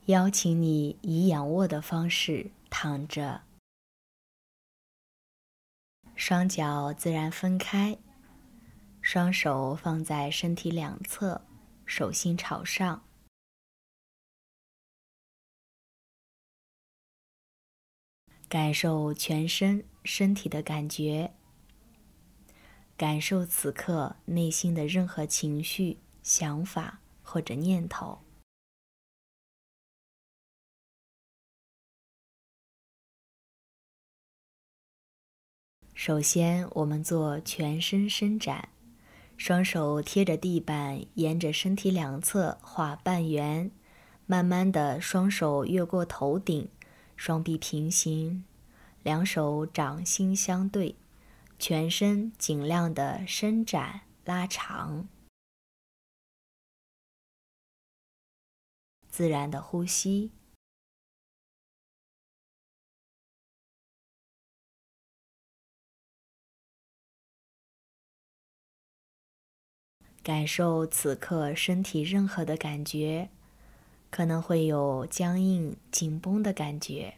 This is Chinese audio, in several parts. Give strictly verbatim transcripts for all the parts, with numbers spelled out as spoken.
邀请你以仰卧的方式躺着，双脚自然分开，双手放在身体两侧，手心朝上。感受全身身体的感觉，感受此刻内心的任何情绪、想法或者念头。首先，我们做全身伸展，双手贴着地板，沿着身体两侧画半圆，慢慢的双手越过头顶，双臂平行，两手掌心相对，全身尽量的伸展拉长，自然的呼吸。感受此刻身体任何的感觉，可能会有僵硬、紧绷的感觉。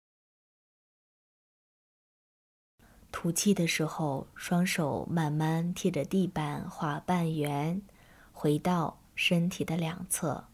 吐气的时候，双手慢慢贴着地板画半圆，回到身体的两侧。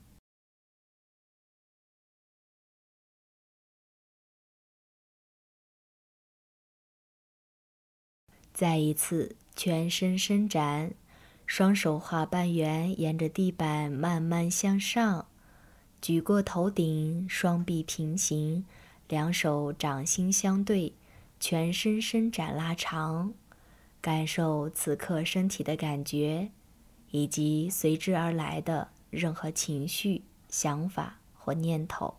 再一次全身伸展，双手画半圆，沿着地板慢慢向上，举过头顶，双臂平行，两手掌心相对，全身伸展拉长，感受此刻身体的感觉，以及随之而来的任何情绪、想法或念头。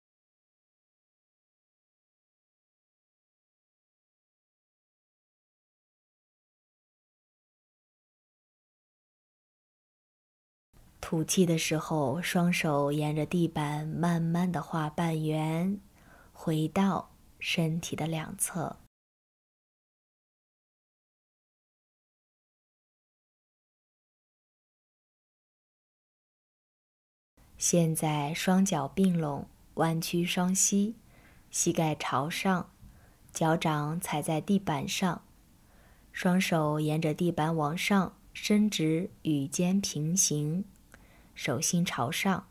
吐气的时候，双手沿着地板慢慢的画半圆，回到身体的两侧。现在双脚并拢，弯曲双膝，膝盖朝上，脚掌踩在地板上，双手沿着地板往上伸直，与肩平行，手心朝上。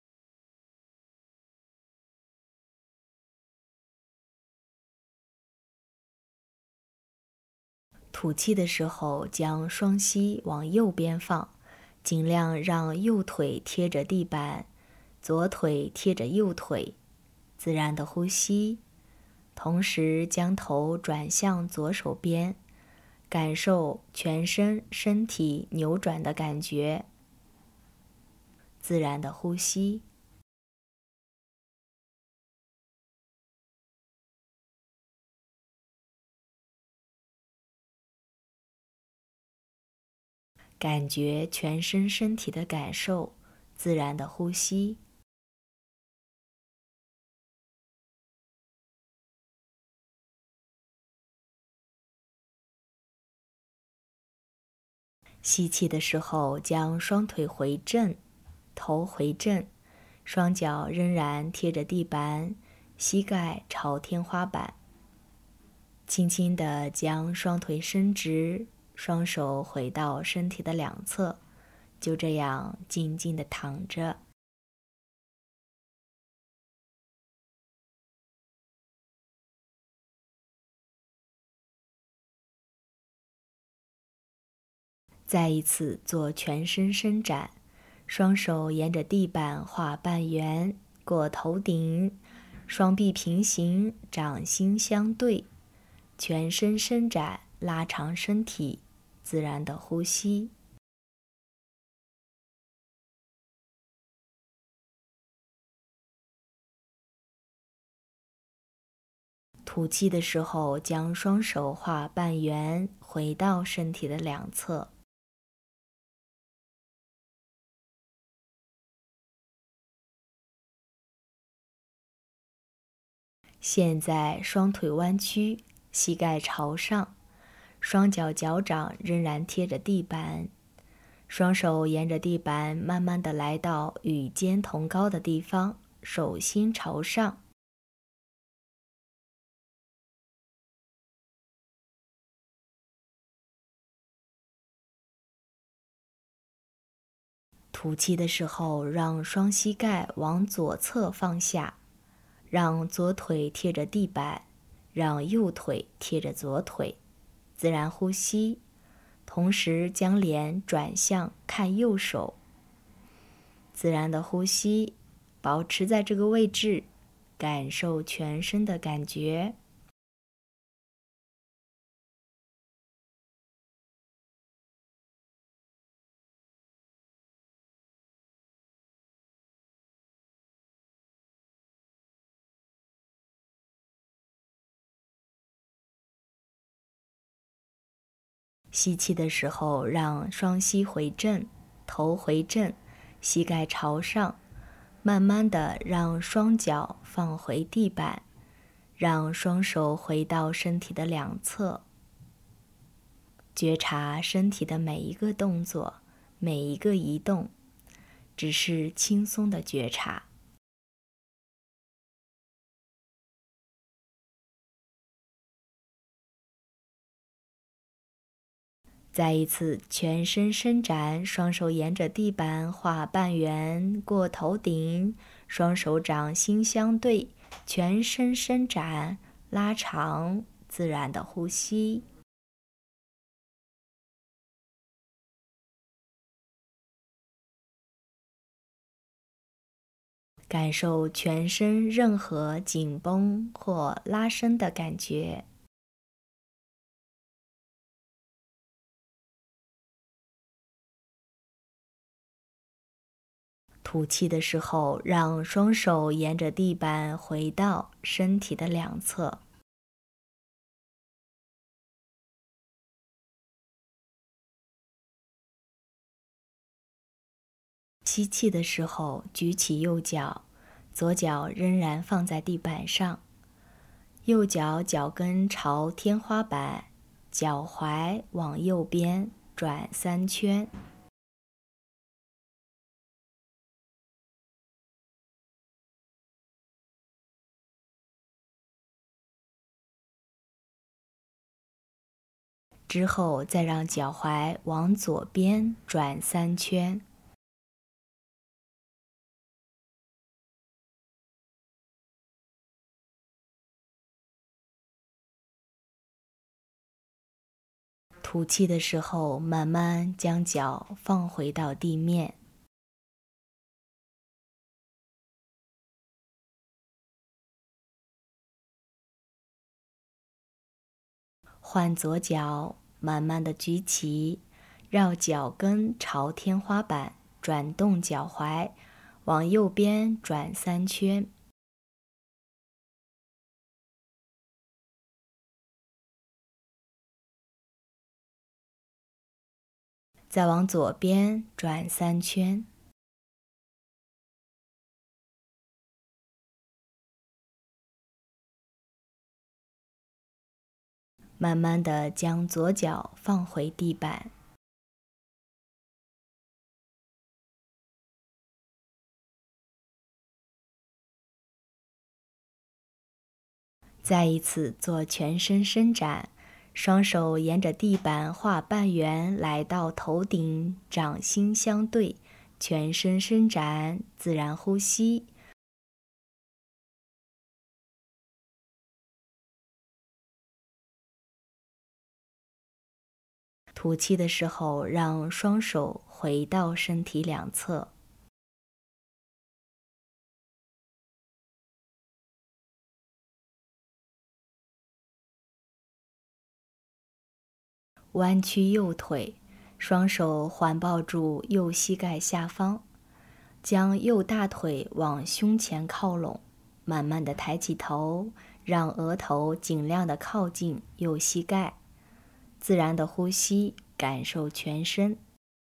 吐气的时候，将双膝往右边放，尽量让右腿贴着地板，左腿贴着右腿，自然的呼吸，同时将头转向左手边，感受全身身体扭转的感觉，自然的呼吸。感觉全身身体的感受，自然的呼吸。吸气的时候，将双腿回正，头回正，双脚仍然贴着地板，膝盖朝天花板。轻轻地将双腿伸直，双手回到身体的两侧，就这样静静地躺着。再一次做全身伸展，双手沿着地板画半圆，过头顶，双臂平行，掌心相对，全身伸展，拉长身体，自然的呼吸。吐气的时候，将双手画半圆，回到身体的两侧。现在双腿弯曲，膝盖朝上，双脚脚掌仍然贴着地板，双手沿着地板慢慢地来到与肩同高的地方， 手心朝上。吐气的时候，让双膝盖往左侧放下，让左腿贴着地板，让右腿贴着左腿，自然呼吸，同时将脸转向看右手。自然的呼吸，保持在这个位置，感受全身的感觉。吸气的时候，让双膝回正，头回正，膝盖朝上，慢慢的让双脚放回地板，让双手回到身体的两侧，觉察身体的每一个动作，每一个移动，只是轻松的觉察。再一次全身伸展，双手沿着地板画半圆过头顶，双手掌心相对，全身伸展拉长，自然的呼吸。感受全身任何紧绷或拉伸的感觉。吐气的时候，让双手沿着地板回到身体的两侧。吸气的时候，举起右脚，左脚仍然放在地板上，右脚脚跟朝天花板，脚踝往右边转三圈。之后再让脚踝往左边转三圈。吐气的时候，慢慢将脚放回到地面。换左脚，慢慢的举起，绕脚跟朝天花板，转动脚踝，往右边转三圈。再往左边转三圈。慢慢的将左脚放回地板。再一次做全身伸展，双手沿着地板画半圆，来到头顶，掌心相对，全身伸展，自然呼吸。吐气的时候，让双手回到身体两侧。弯曲右腿，双手环抱住右膝盖下方，将右大腿往胸前靠拢，慢慢的抬起头，让额头尽量的靠近右膝盖，自然的呼吸，感受全身。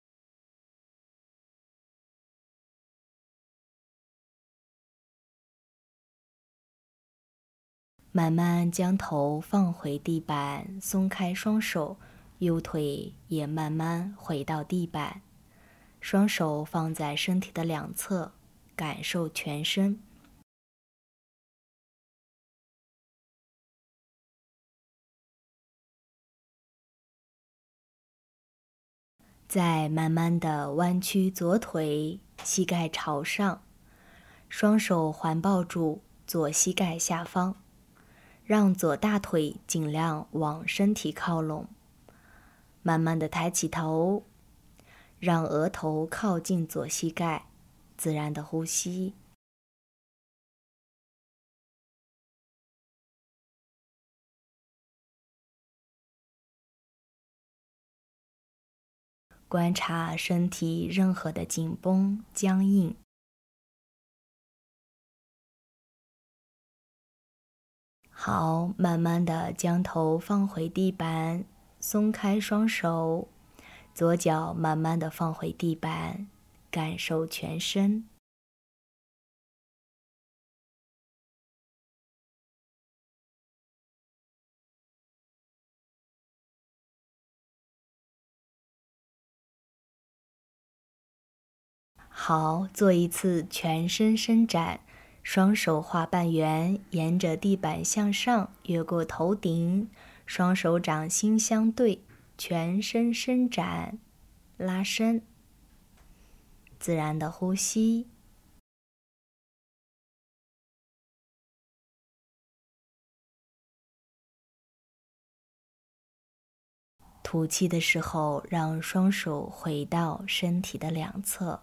慢慢将头放回地板，松开双手，右腿也慢慢回到地板，双手放在身体的两侧，感受全身。 再慢慢的弯曲左腿，膝盖朝上，双手环抱住左膝盖下方，让左大腿尽量往身体靠拢。慢慢的抬起头，让额头靠近左膝盖，自然的呼吸。观察身体任何的紧绷、僵硬。好，慢慢的将头放回地板，松开双手，左脚慢慢的放回地板，感受全身。好，做一次全身伸展，双手画半圆，沿着地板向上，越过头顶，双手掌心相对，全身伸展，拉伸，自然的呼吸。吐气的时候，让双手回到身体的两侧。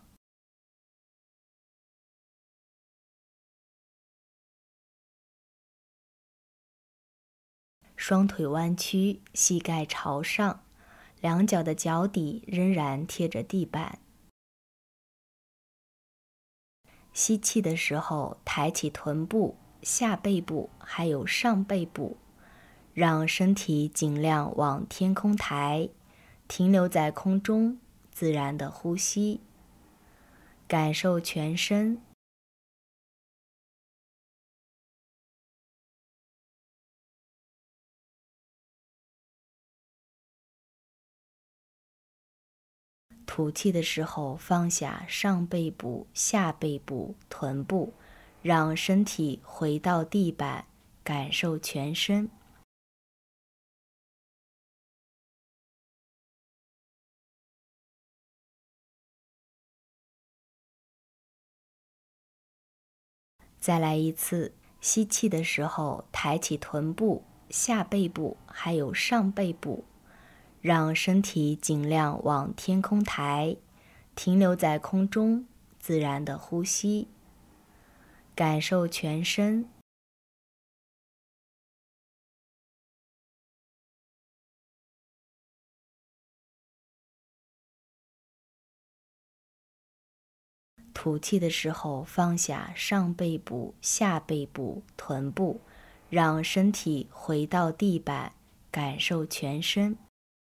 双腿弯曲，膝盖朝上，两脚的脚底仍然贴着地板。吸气的时候，抬起臀部、下背部还有上背部，让身体尽量往天空抬，停留在空中，自然的呼吸，感受全身。吐气的时候，放下上背部、下背部、臀部，让身体回到地板，感受全身。再来一次，吸气的时候，抬起臀部、下背部还有上背部，让身体尽量往天空抬，停留在空中，自然的呼吸，感受全身。吐气的时候，放下上背部、下背部、臀部，让身体回到地板，感受全身。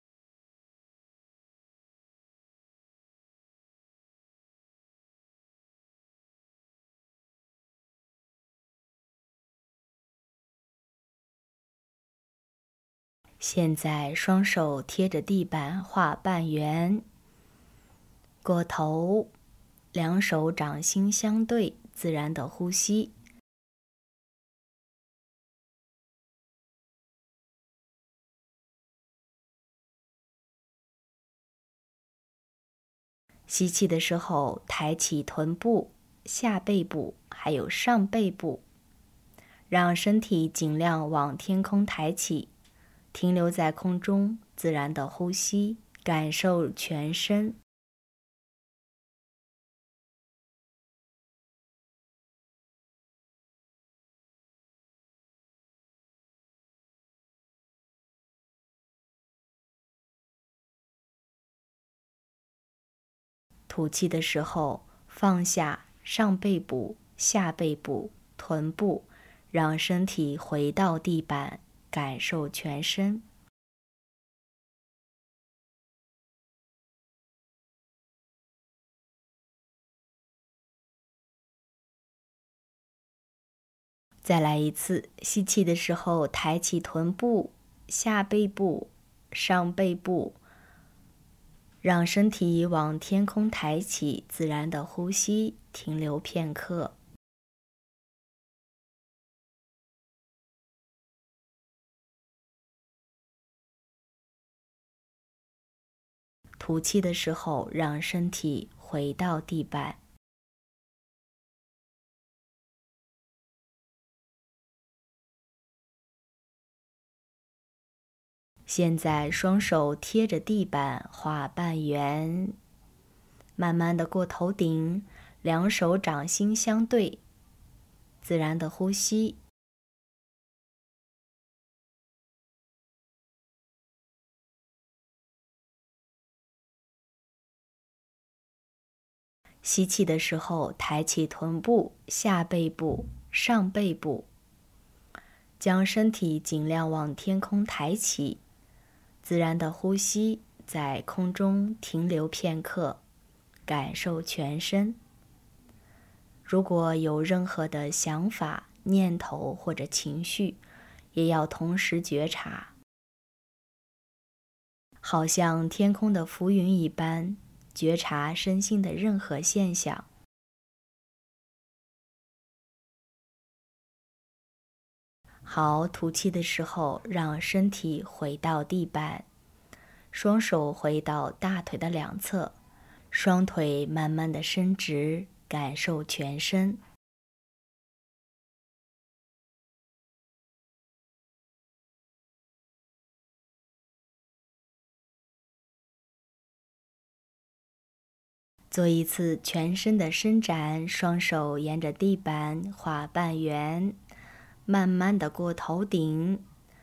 现在双手贴着地板画半圆，过头，两手掌心相对，自然的呼吸。吸气的时候，抬起臀部、下背部还有上背部，让身体尽量往天空抬起，停留在空中，自然的呼吸，感受全身。吐气的时候，放下上背部、下背部、臀部，让身体回到地板，感受全身。再来一次，吸气的时候，抬起臀部、下背部、上背部，让身体往天空抬起，自然的呼吸，停留片刻。 吐气的时候，让身体回到地板。现在双手贴着地板画半圆，慢慢的过头顶，两手掌心相对，自然的呼吸。吸气的时候，抬起臀部、下背部、上背部，将身体尽量往天空抬起，自然的呼吸，在空中停留片刻，感受全身。如果有任何的想法、念头或者情绪，也要同时觉察，好像天空的浮云一般，觉察身心的任何现象。好，吐气的时候，让身体回到地板，双手回到大腿的两侧，双腿慢慢的伸直，感受全身。做一次全身的伸展，双手沿着地板画半圆，慢慢的过头顶，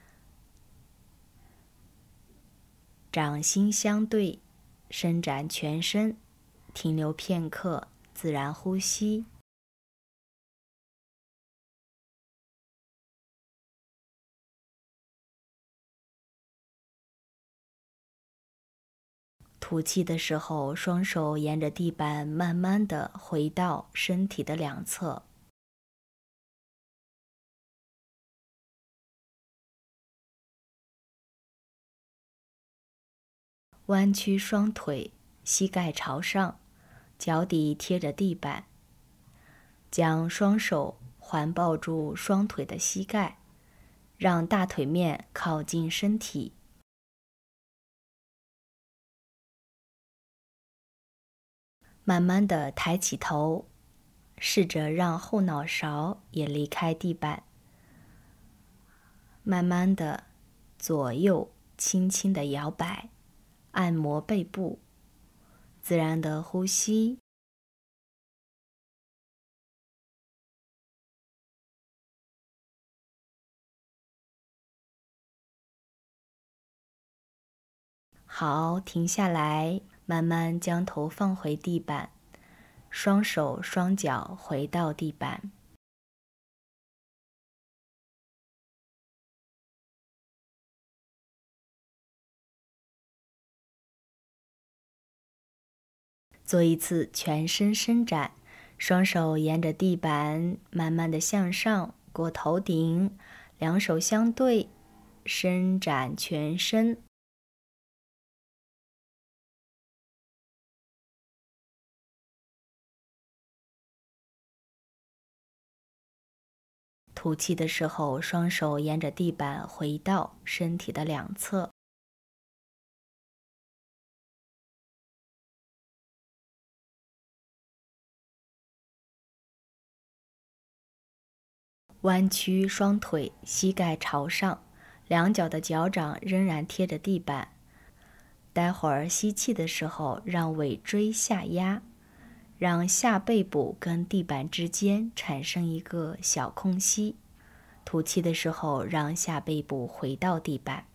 掌心相对，伸展全身，停留片刻，自然呼吸。吐气的时候，双手沿着地板慢慢的回到身体的两侧。弯曲双腿，膝盖朝上，脚底贴着地板，将双手环抱住双腿的膝盖，让大腿面靠近身体。慢慢的抬起头，试着让后脑勺也离开地板。慢慢的左右轻轻的摇摆，按摩背部，自然的呼吸。好，停下来，慢慢将头放回地板，双手双脚回到地板。做一次全身伸展，双手沿着地板慢慢的向上，过头顶，两手相对，伸展全身。吐气的时候，双手沿着地板回到身体的两侧。弯曲双腿，膝盖朝上，两脚的脚掌仍然贴着地板。待会儿吸气的时候，让尾椎下压，让下背部跟地板之间产生一个小空隙。吐气的时候，让下背部回到地板。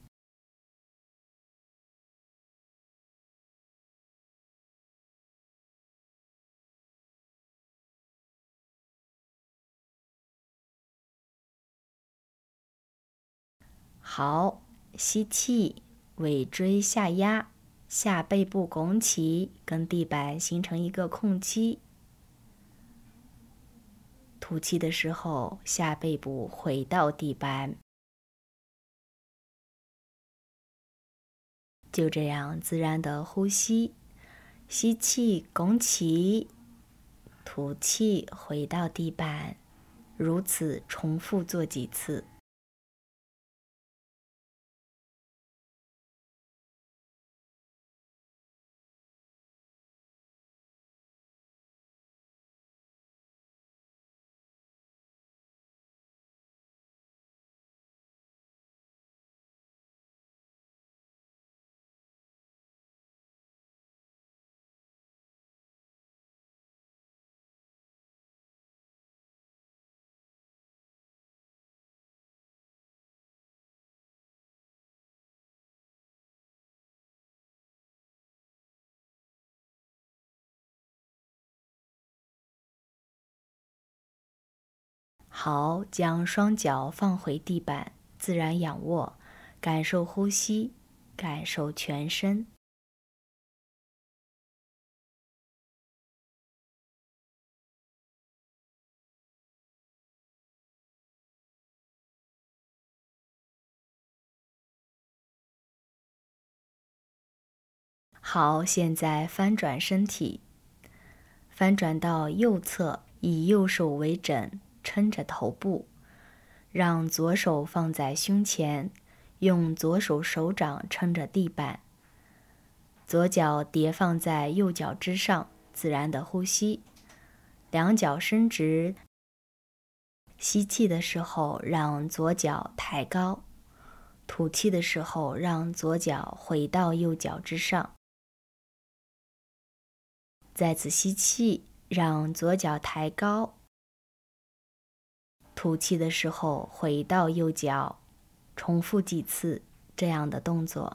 好，吸气，尾椎下压，下背部拱起，跟地板形成一个空隙。吐气的时候，下背部回到地板。就这样自然的呼吸，吸气拱起，吐气回到地板，如此重复做几次。 好，将双脚放回地板，自然仰卧，感受呼吸，感受全身。好，现在翻转身体，翻转到右侧，以右手为枕，撑着头部，让左手放在胸前，用左手手掌撑着地板，左脚叠放在右脚之上，自然的呼吸，两脚伸直，吸气的时候让左脚抬高，吐气的时候让左脚回到右脚之上。再次吸气，让左脚抬高，吐气的时候回到右脚，重复几次这样的动作。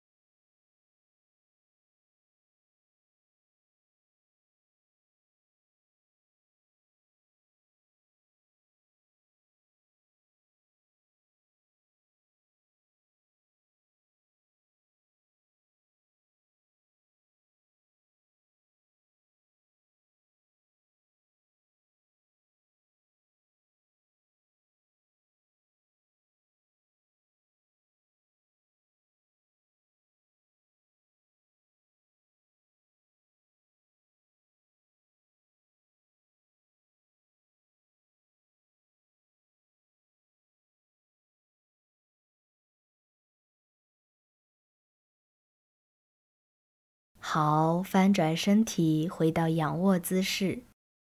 好，翻转身体，回到仰卧姿势。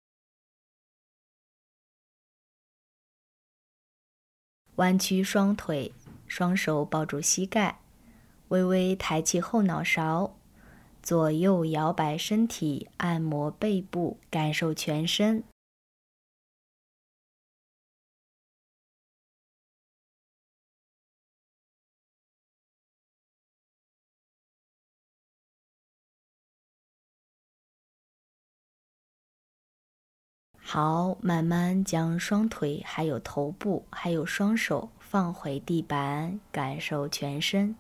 弯曲双腿，双手抱住膝盖，微微抬起后脑勺，左右摇摆身体，按摩背部，感受全身。好，慢慢将双腿、还有头部、还有双手放回地板，感受全身。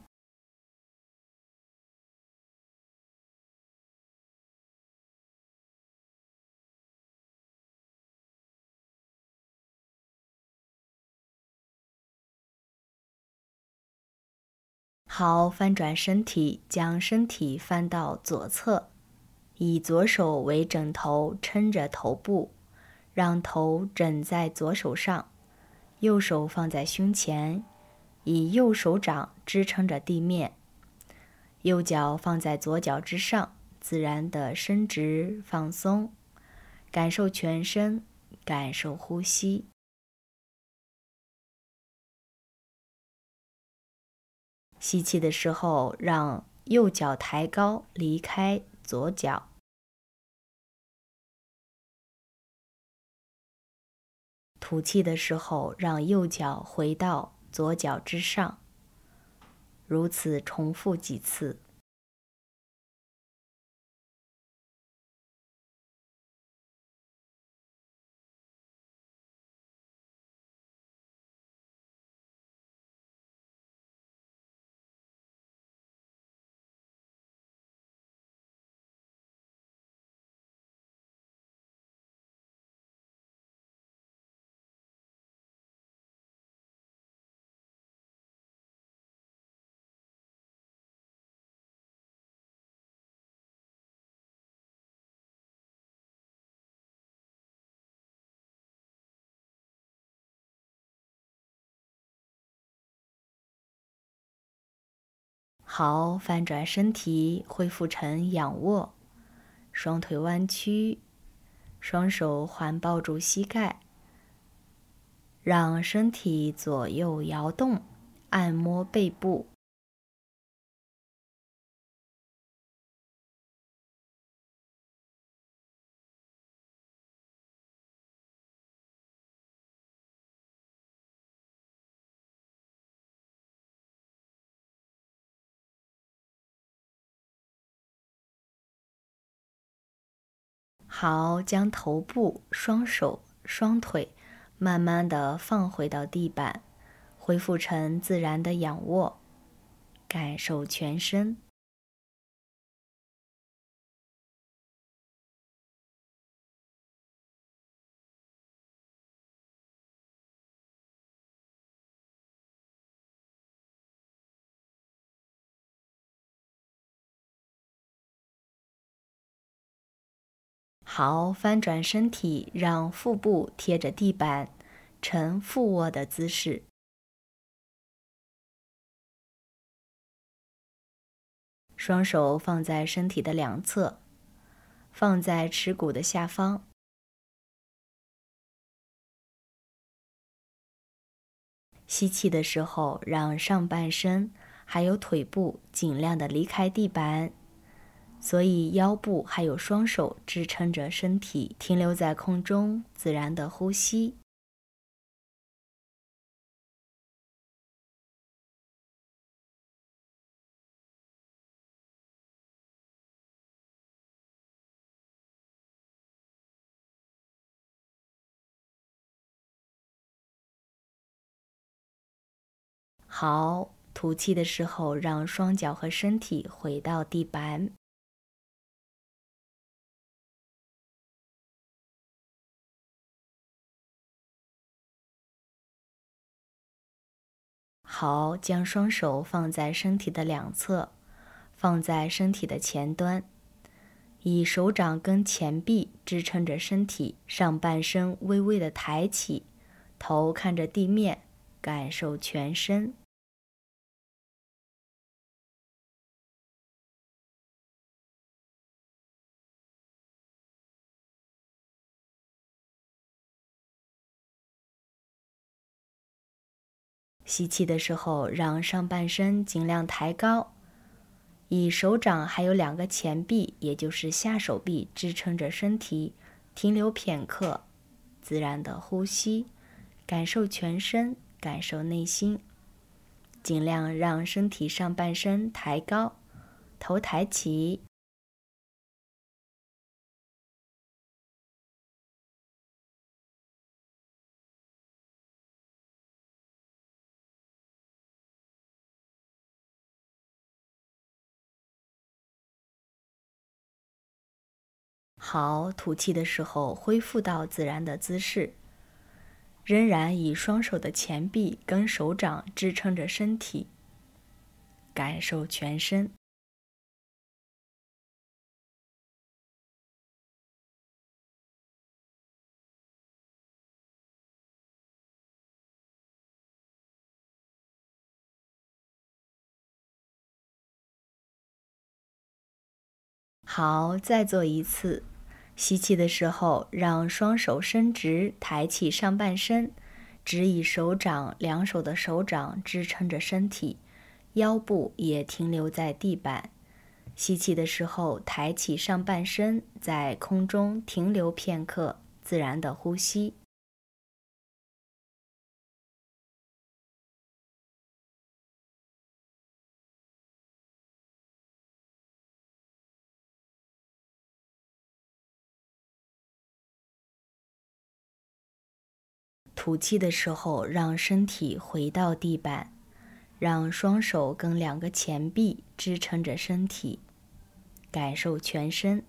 好，翻转身体，将身体翻到左侧，以左手为枕头，撑着头部，让头枕在左手上，右手放在胸前，以右手掌支撑着地面，右脚放在左脚之上，自然的伸直放松，感受全身，感受呼吸。吸气的时候，让右脚抬高，离开左脚。吐气的时候，让右脚回到左脚之上。如此重复几次。好，翻转身体，恢复成仰卧，双腿弯曲，双手环抱住膝盖，让身体左右摇动，按摩背部。好，将头部、双手、双腿慢慢地放回到地板，恢复成自然的仰卧，感受全身。好，翻转身体，让腹部贴着地板，呈腹卧的姿势。双手放在身体的两侧，放在耻骨的下方。吸气的时候，让上半身还有腿部尽量的离开地板，所以腰部还有双手支撑着身体，停留在空中，自然的呼吸。好，吐气的时候，让双脚和身体回到地板。好，将双手放在身体的两侧，放在身体的前端，以手掌跟前臂支撑着身体，上半身微微的抬起，头看着地面，感受全身。吸气的时候，让上半身尽量抬高，以手掌还有两个前臂，也就是下手臂支撑着身体，停留片刻，自然的呼吸，感受全身，感受内心，尽量让身体上半身抬高，头抬起。好，吐气的时候恢复到自然的姿势，仍然以双手的前臂跟手掌支撑着身体，感受全身。好，再做一次。吸气的时候，让双手伸直，抬起上半身，只以手掌、两手的手掌支撑着身体，腰部也停留在地板。吸气的时候，抬起上半身，在空中停留片刻，自然的呼吸。吐气的时候，让身体回到地板，让双手跟两个前臂支撑着身体，感受全身。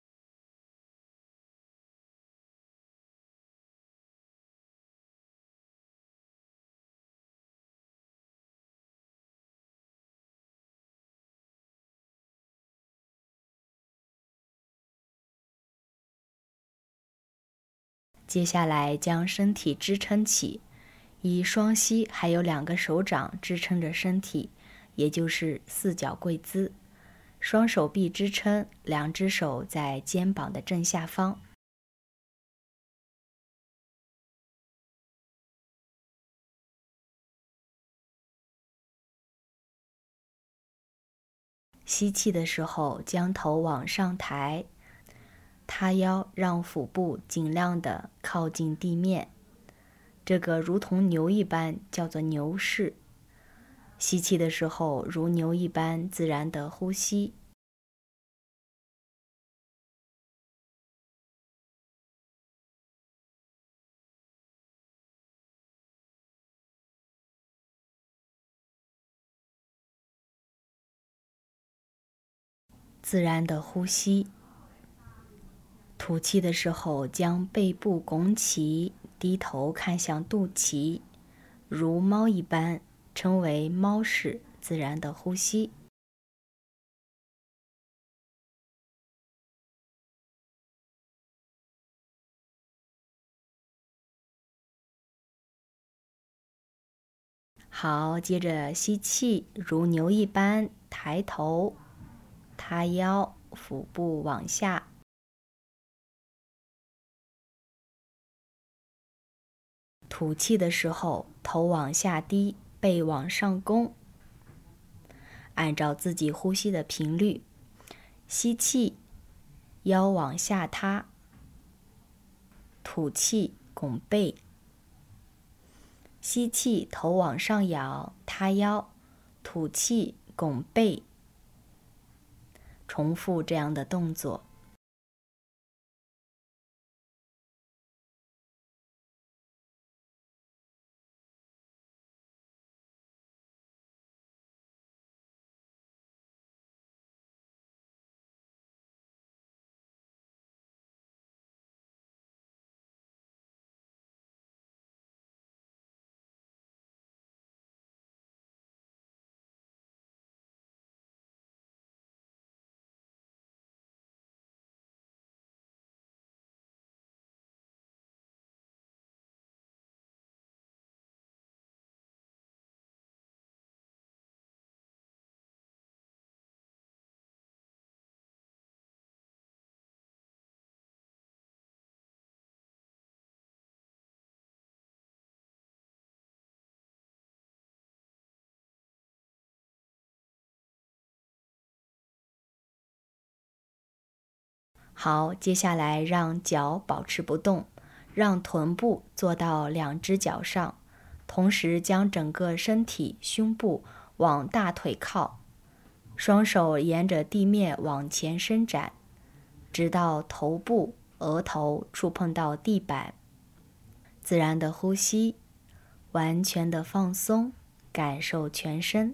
接下来将身体支撑起，以双膝还有两个手掌支撑着身体，也就是四脚跪姿。双手臂支撑，两只手在肩膀的正下方。吸气的时候，将头往上抬，塌腰，让腹部尽量的靠近地面。这个如同牛一般，叫做牛式。吸气的时候，如牛一般自然的呼吸。 自然的呼吸。吐气的时候，将背部拱起，低头看向肚脐，如猫一般，称为猫式自然的呼吸。好，接着吸气，如牛一般抬头、塌腰，腹部往下。吐气的时候，头往下低，背往上弓。按照自己呼吸的频率，吸气，腰往下塌；吐气，拱背。吸气，头往上仰，塌腰；吐气，拱背。重复这样的动作。好，接下来让脚保持不动，让臀部坐到两只脚上，同时将整个身体胸部往大腿靠，双手沿着地面往前伸展，直到头部、额头触碰到地板。自然的呼吸，完全的放松，感受全身。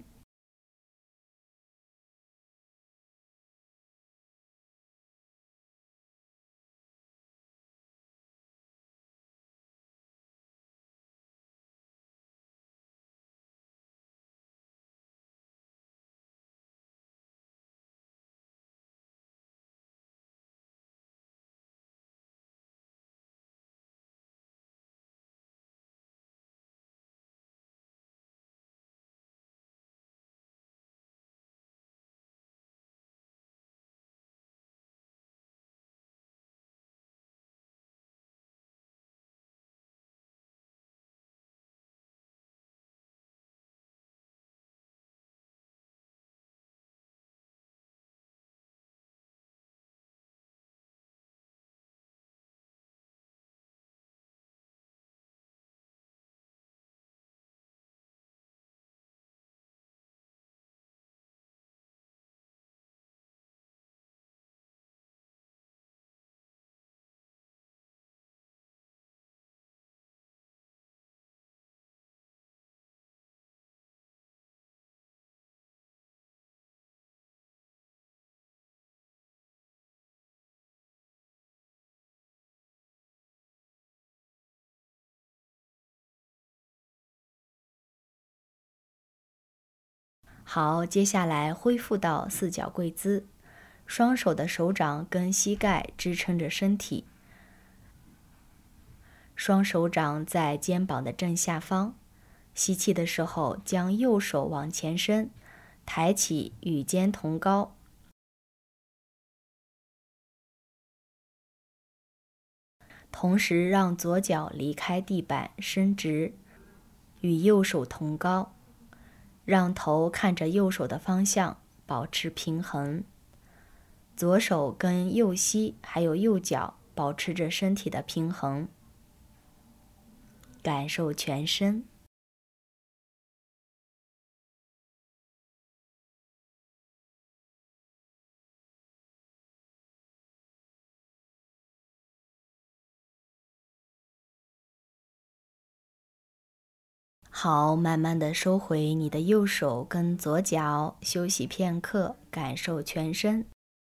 好，接下来恢复到四脚跪姿，双手的手掌跟膝盖支撑着身体，双手掌在肩膀的正下方。吸气的时候，将右手往前伸，抬起与肩同高。同时让左脚离开地板，伸直，与右手同高。让头看着右手的方向，保持平衡。左手跟右膝还有右脚保持着身体的平衡，感受全身。好，慢慢的收回你的右手跟左脚，休息片刻，感受全身。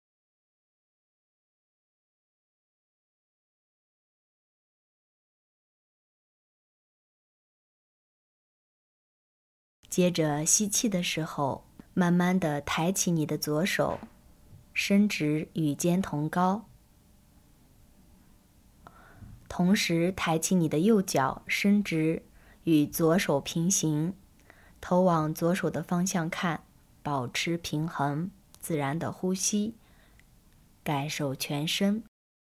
接着吸气的时候，慢慢地抬起你的左手，伸直与肩同高，同时抬起你的右脚，伸直与左手平行，头往左手的方向看，保持平衡，自然的呼吸，感受全身。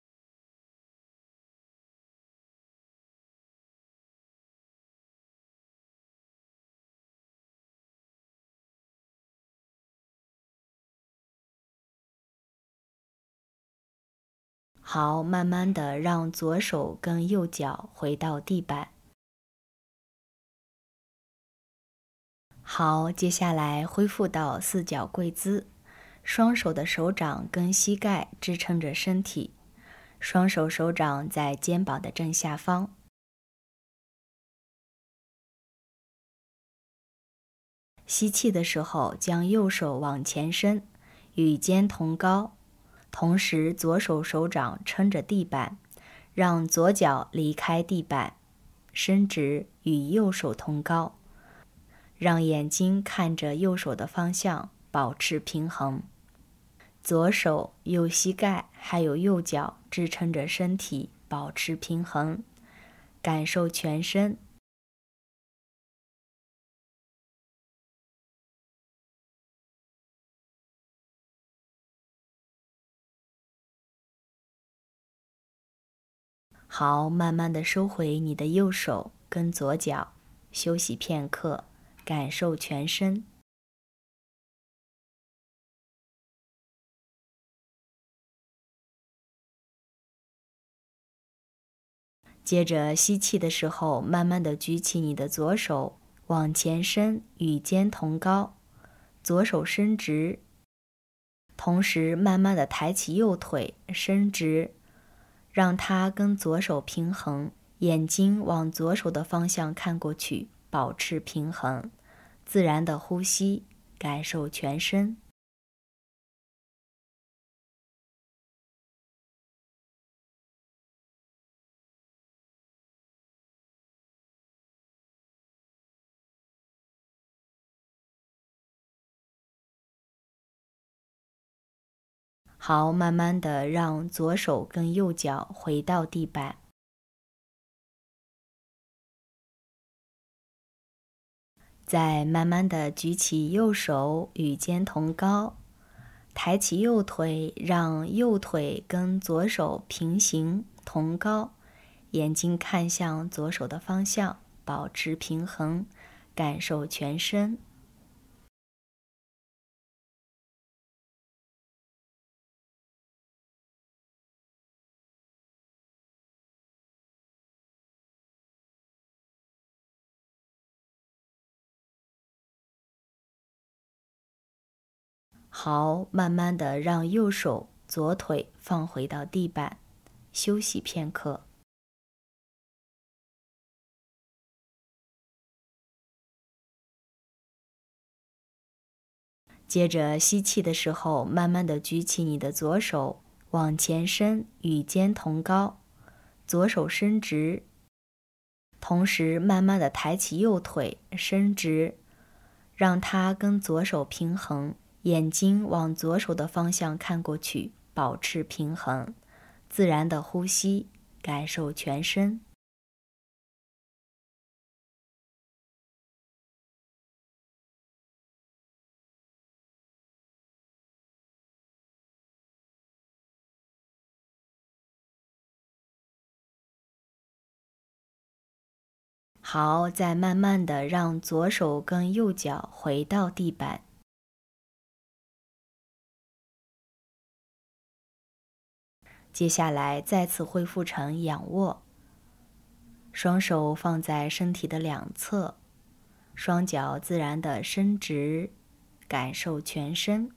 好，慢慢的让左手跟右脚回到地板。好，接下来恢复到四脚跪姿，双手的手掌跟膝盖支撑着身体，双手手掌在肩膀的正下方。吸气的时候，将右手往前伸，与肩同高，同时左手手掌撑着地板，让左脚离开地板，伸直与右手同高，让眼睛看着右手的方向，保持平衡。左手、右膝盖还有右脚支撑着身体，保持平衡，感受全身。好，慢慢的收回你的右手跟左脚，休息片刻，感受全身。接着吸气的时候，慢慢的举起你的左手，往前伸，与肩同高，左手伸直，同时慢慢的抬起右腿，伸直，让它跟左手平衡，眼睛往左手的方向看过去，保持平衡，自然的呼吸，感受全身。好，慢慢的让左手跟右脚回到地板。再慢慢的举起右手，与肩同高，抬起右腿，让右腿跟左手平行同高，眼睛看向左手的方向，保持平衡，感受全身。好，慢慢的让右手、左腿放回到地板，休息片刻。接着吸气的时候，慢慢的举起你的左手，往前伸，与肩同高，左手伸直，同时慢慢的抬起右腿，伸直，让它跟左手平衡，眼睛往左手的方向看过去，保持平衡，自然的呼吸，感受全身。好，再慢慢的让左手跟右脚回到地板。接下来再次恢复成仰卧，双手放在身体的两侧，双脚自然的伸直，感受全身。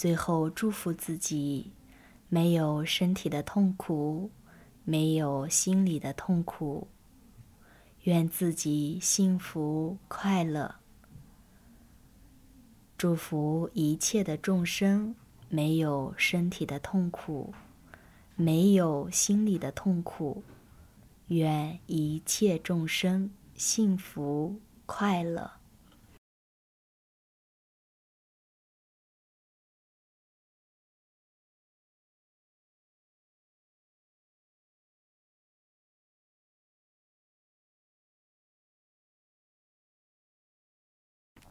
最后祝福自己，没有身体的痛苦，没有心理的痛苦，愿自己幸福快乐。祝福一切的众生，没有身体的痛苦，没有心理的痛苦，愿一切众生幸福快乐。